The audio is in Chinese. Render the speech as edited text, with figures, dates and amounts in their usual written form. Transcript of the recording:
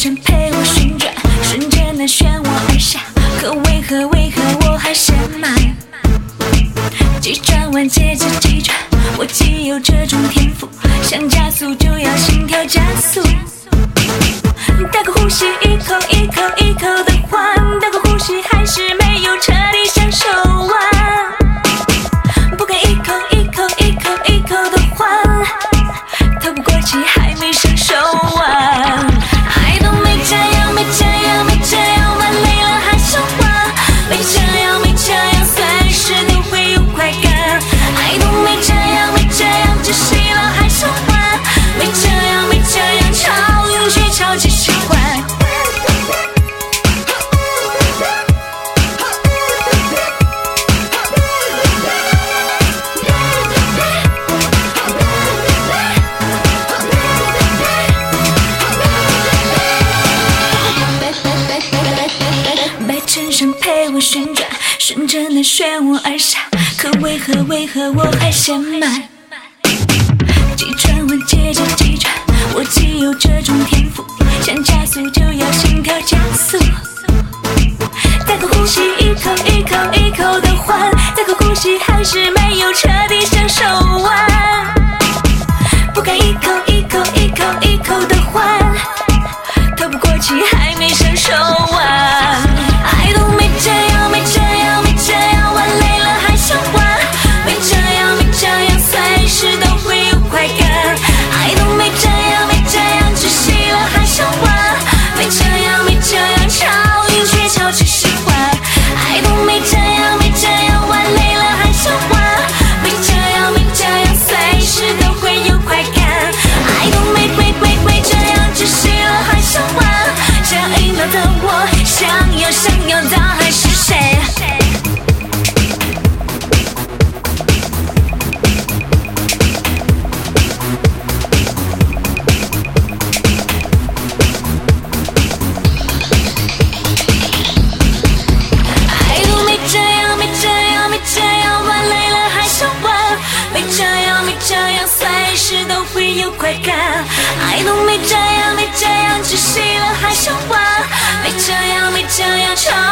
身陪我旋转，瞬间的旋我而下。可为何我还嫌慢？急转弯接着急转，我既有这种天赋，想加速就要心跳加速。大口呼吸，一口一口一口的换，大口呼吸还是没有彻底享受完。不敢一口一口一口一口的换，透不过气还没享受完。爱都没这样，没这样，没这样，玩累了还想玩，没这样，没这样，随时都会有快感。爱都没这样，没这样，窒息了还想玩，没这样，没这样，超勇气，超级喜欢。白衬衫陪我旋转，顺着那漩涡而下。可为何我还嫌慢？急转弯接着急转，我既有这种天赋，想加速就要心跳加速。大口呼吸，一口一口一口的换，大口呼吸还是没有彻底享受完。不敢一口一口一口一口的换，透不过气还没享受完。爱都没这样，没这样，没这样，玩累了还想玩，没这样，没这样，随时都会有快感。爱都没这样，没这样，窒息了还想玩，没这样，没这样，超勇气，超级喜欢。爱都没这样，没这样，玩累了还想玩，没这样，没这样，随时都会有快感。爱都没这样，窒息了还想玩，这一秒的我想要的还是谁？爱都没这样，没这样，没这样，玩累了还想玩，没这样，没这样，随时都会有快感。爱都没这样，没这样，窒息了还想玩，没这样，没这样，超